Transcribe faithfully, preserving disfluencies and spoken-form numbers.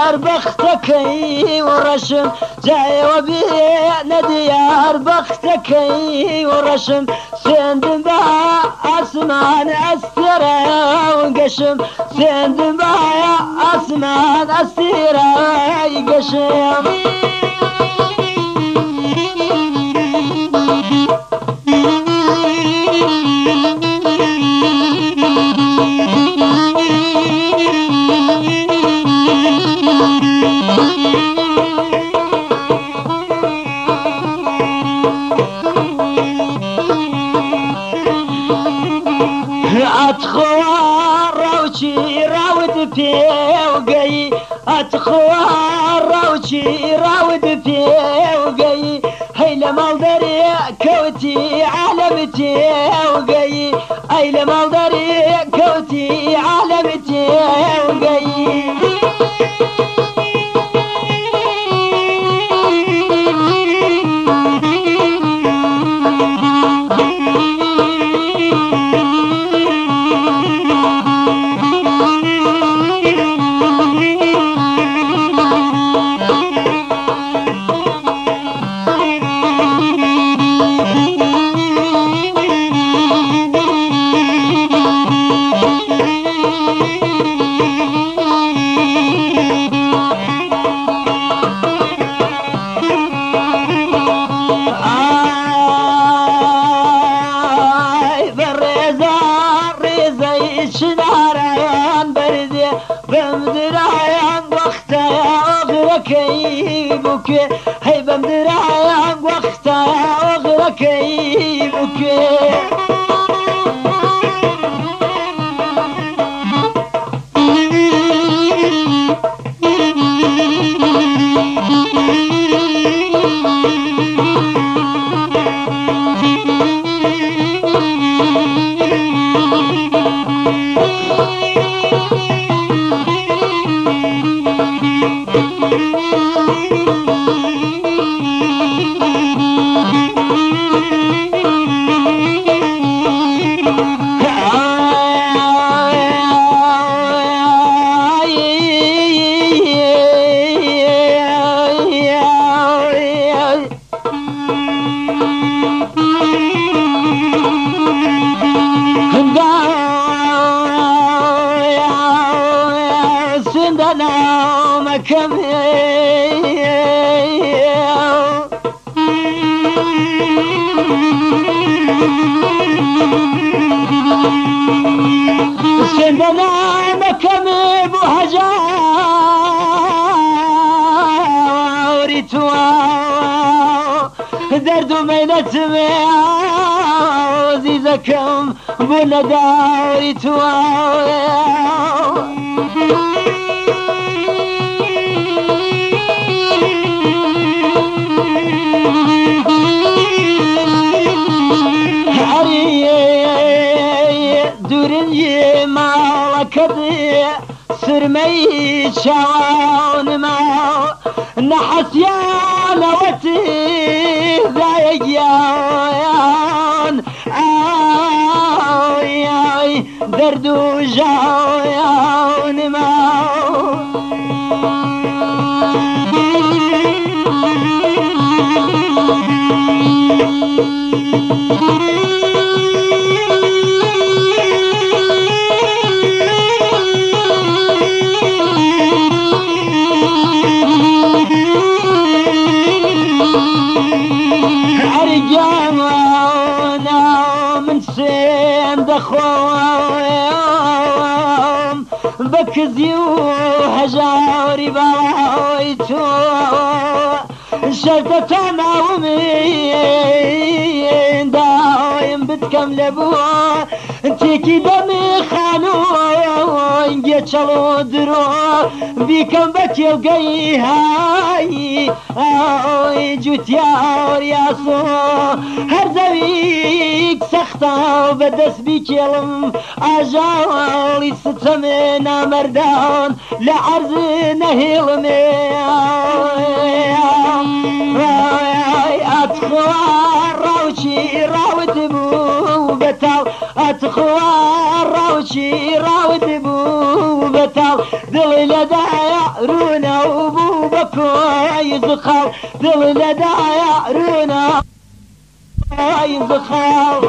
ديار بختكي ورشم جاي وبي نديار بختكي ورشم سند با اسمان استرا وقشم سند با اسمان استرا وقشم أتخوار روشي راود فيوقي أتخوار روشي راود فيوقي هي لما دري كوتي علمتي وقي هي لما دري كوتي علمتي وقي شناران بردي بمدرايان وقتا اغركي بوكي هي بمدرايان وقتا اغركي بوكي كم سندنا مكم بهجاري توا درد مينت عزيزكم بنداري توا دورني مالكدي سرمي شاون ما نحس يا لوتي ذايقيان آي آي دردو جاون ما دخوم بكزي وهجاري بايتو شرطة تماومين دايم بتكمل بوا تيكي دمي خانو انجي چلو درو بيكم بكي وقاي هاي اوي جوتيار ياسو هر زويك سختا وبدس بيكيلم اجاولي ستمنا مردان لعرض نهيلمي اتخوار روشي راود بو بتاو اتخوار روشي راود بو بتاو دلي لدايا رونا وبو بكويز خاو دل لدايا رونا كويز خاو